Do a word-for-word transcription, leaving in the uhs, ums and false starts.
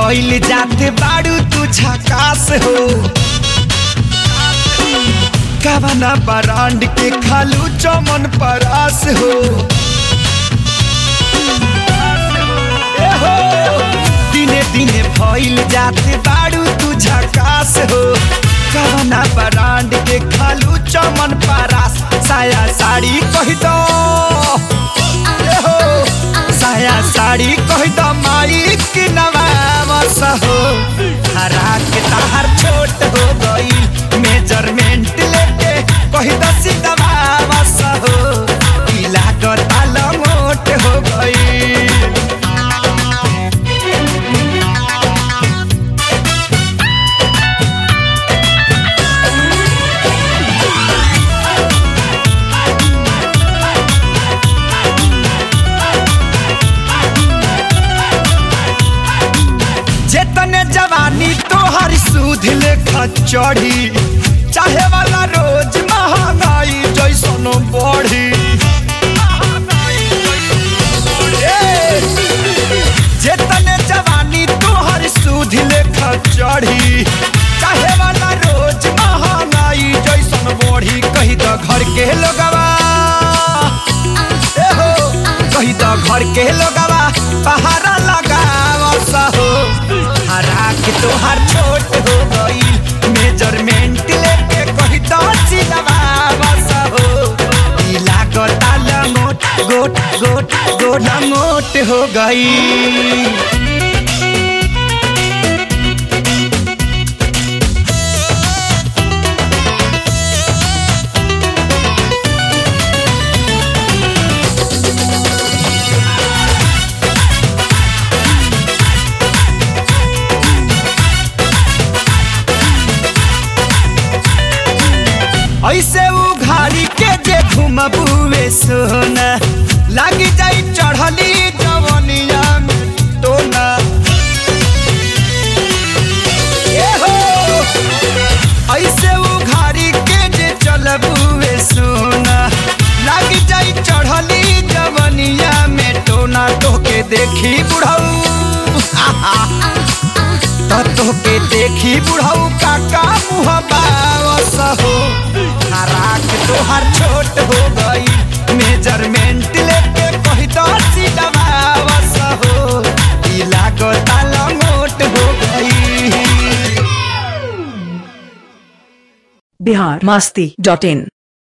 भइल जाते बाड़ू तू झकास हो कवना ब्रांड के खालू चमन परास हो ए हो दिने दिने भइल जाते बाड़ू तू झकास हो कवना ब्रांड के खालू चमन परास साया साड़ी कहि दो ए हो साया साड़ी कहि दो माई की नवामस हो हरा के ताहर छोट हो गई मेजरमेंट लेके कहि दो सीधवामस हो पीला को ताला मोट हो गई जवानी तोहर सूद लेखा चढ़ी चाहे वाला रोज महंगाई जैसन बढ़ी जेतने जवानी तोहर सूद लेखा चढ़ी चाहे वाला रोज महंगाई जैसन बढ़ी कही तो घर के लोगवा ए हो कही तो घर के लोगवा पहाड़ा लगावस हो हरा के तोहर छोट हो गई मेजरमेंट लेके कही तो सिलवावस हो पीला को ताला मोट गोट गोट गोला मोट हो गई ऐसे उघारी के जे घुमबुए सोना लागी जाई चढ़ली जवनिया में टोना ए हो ऐसे उघारी के जे चलबुए सोना लागी जाई चढ़ली जवनिया में टोना तोके देखी बुढ़ऊ तो के देखी बुढ़ऊ काका मुँह बावस हो हरा के तोहर छोट हो गई मेजरमेंट लेके कही तो सिलवावस हो पीला को ताला मोट हो गई बिहार मस्ती डॉट इन